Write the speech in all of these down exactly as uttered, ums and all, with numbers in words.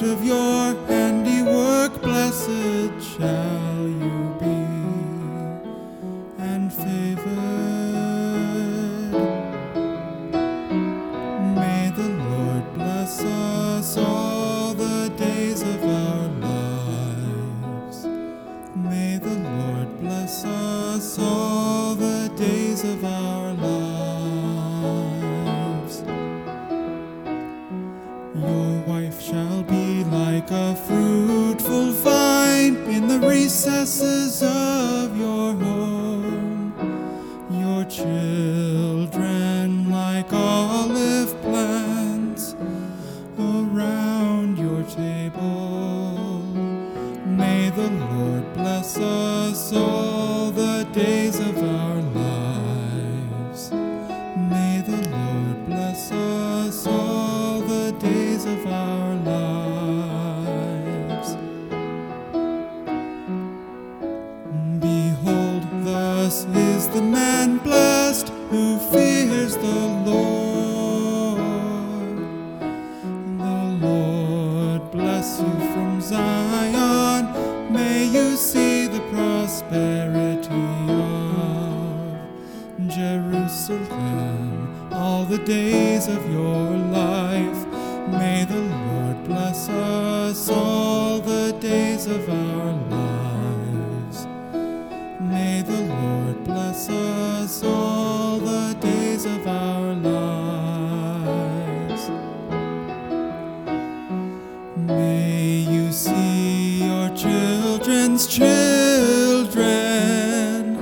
fruit of your handiwork, blessed shall you be, and favored. May the Lord bless us all the days of our lives. May the Lord bless us all the days of our lives. Your wife shall be like a fruitful vine in the recesses of your home, your children like olive plants around your table. May the Lord bless us all the days of our lives. May the Lord bless us all the days of our lives. Behold, thus is the man blessed who fears the Lord. The Lord bless you from Zion. May you see the prosperity of Jerusalem all the days of your life. May the Lord bless us all the days of our lives. May the Lord bless us all the days of our lives. May you see your children's children.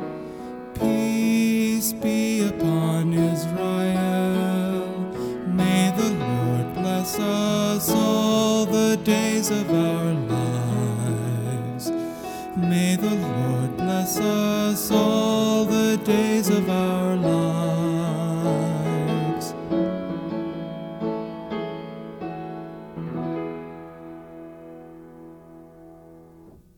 Peace be upon Israel. May the Lord bless us all the days of our lives. May the Lord bless us all